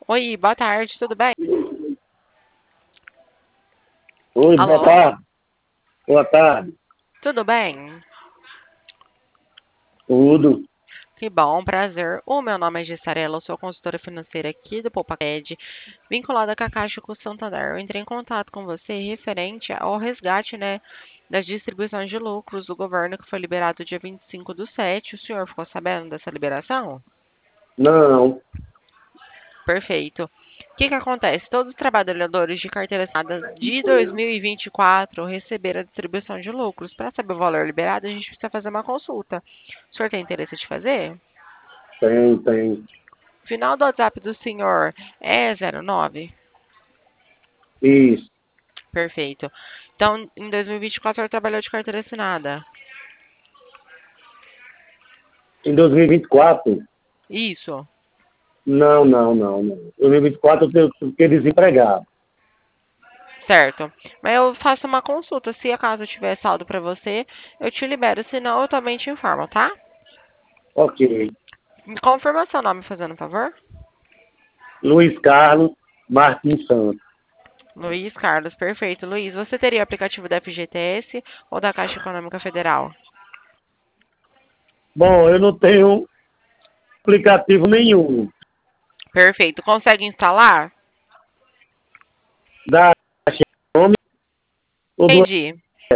Oi, boa tarde, tudo bem? Oi, boa Alô? tarde. Boa tarde. Tudo bem? Tudo. Que bom, prazer. O meu nome é Gessarela, eu sou consultora financeira aqui do PoupaCred, vinculada com a Caixa com o Santander. Eu entrei em contato com você referente ao resgate, né, das distribuições de lucros do governo que foi liberado dia 25/7. O senhor ficou sabendo dessa liberação? Não, Perfeito. O que que acontece? Todos os trabalhadores de carteira assinada de 2024 receberam a distribuição de lucros. Para saber o valor liberado, a gente precisa fazer uma consulta. O senhor tem interesse de fazer? tem. Final do WhatsApp do senhor é 09? Isso. Perfeito. Então, em 2024, o senhor trabalhou de carteira assinada. Em 2024? Isso. Não. Em 2024 eu fiquei desempregado. Certo. Mas eu faço uma consulta. Se acaso tiver saldo para você, eu te libero. Se não, eu também te informo, tá? Ok. Me confirma seu nome, fazendo um favor. Luiz Carlos Martins Santos. Luiz Carlos, perfeito. Luiz, você teria o aplicativo da FGTS ou da Caixa Econômica Federal? Bom, eu não tenho aplicativo nenhum. Perfeito. Consegue instalar? Da Caixa Econômica ou Entendi.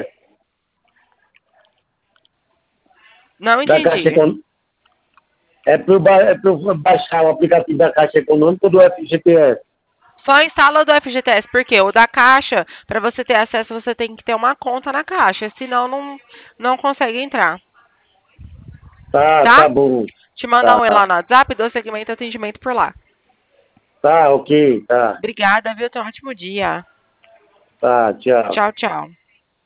Não da Caixa entendi. Econômica? É para eu baixar o aplicativo da Caixa Econômica ou do FGTS? Só instala o do FGTS, porque o da Caixa, para você ter acesso, você tem que ter uma conta na Caixa, senão não consegue entrar, Tá tá? bom. Te mandar Tá, um e lá no WhatsApp, dou segmento e atendimento por lá. tá, ok, tá. Obrigada, viu? Tenha um ótimo dia. Tá, tchau. Tchau, tchau.